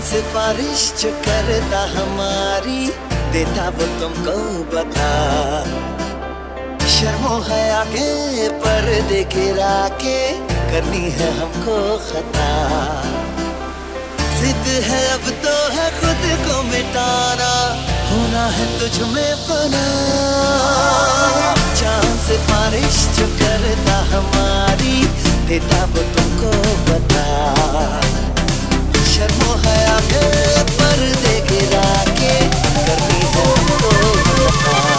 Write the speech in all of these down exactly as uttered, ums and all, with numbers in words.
सिफारिश जो करता हमारी देता वो तुमको बता। शर्मो है आगे पर्दे गिरा के करनी है हमको खता। जिद है अब तो है खुद को मिटाना, होना है तुझ में फना। चांद सिफारिश जो करता हमारी देता वो तुमको बता। शर्मो है आगे पर्दे गिरा के करनी है हमको खता।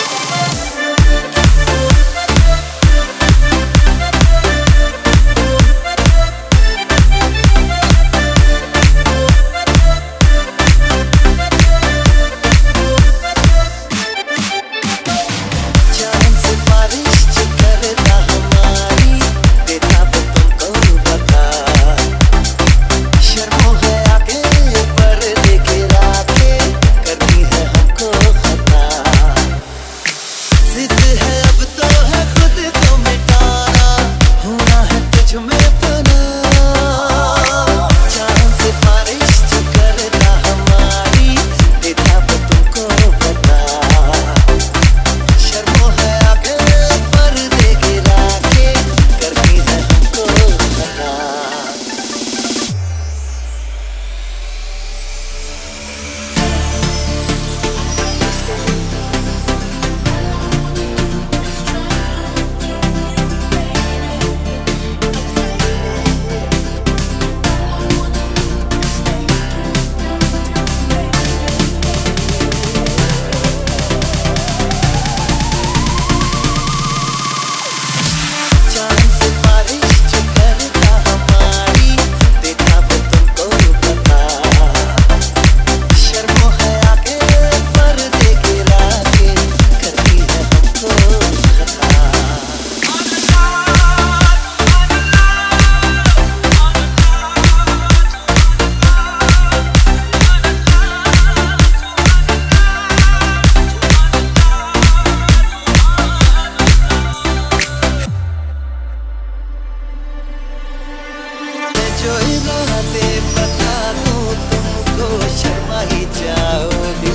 जो इरादे बता दूं तुमको शर्मा ही जाओगी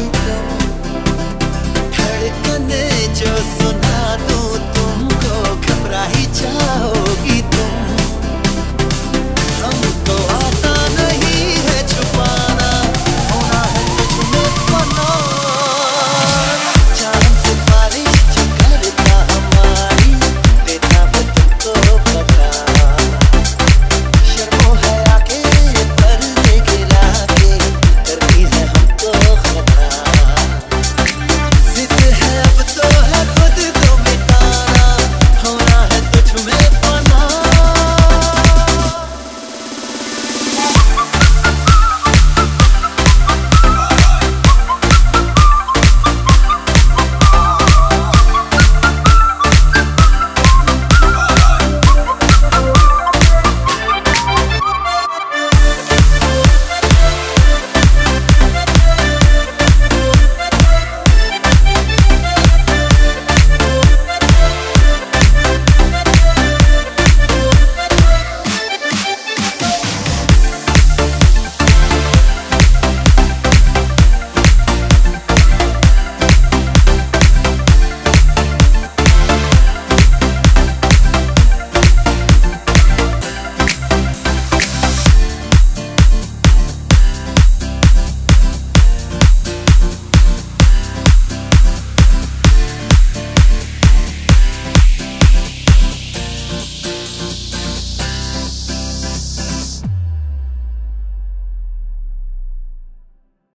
तुम। धड़कने जो सुना दूं तुमको घबरा ही जाओ।